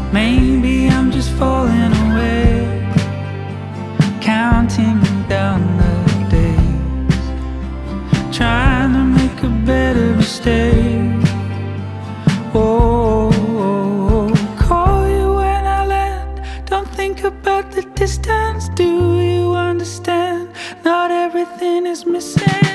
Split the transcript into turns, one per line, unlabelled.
Maybe I'm just falling away, counting down the days, trying to make a better mistake. Oh, call you when I land. Don't think about the distance. Do you understand? Not everything is missing.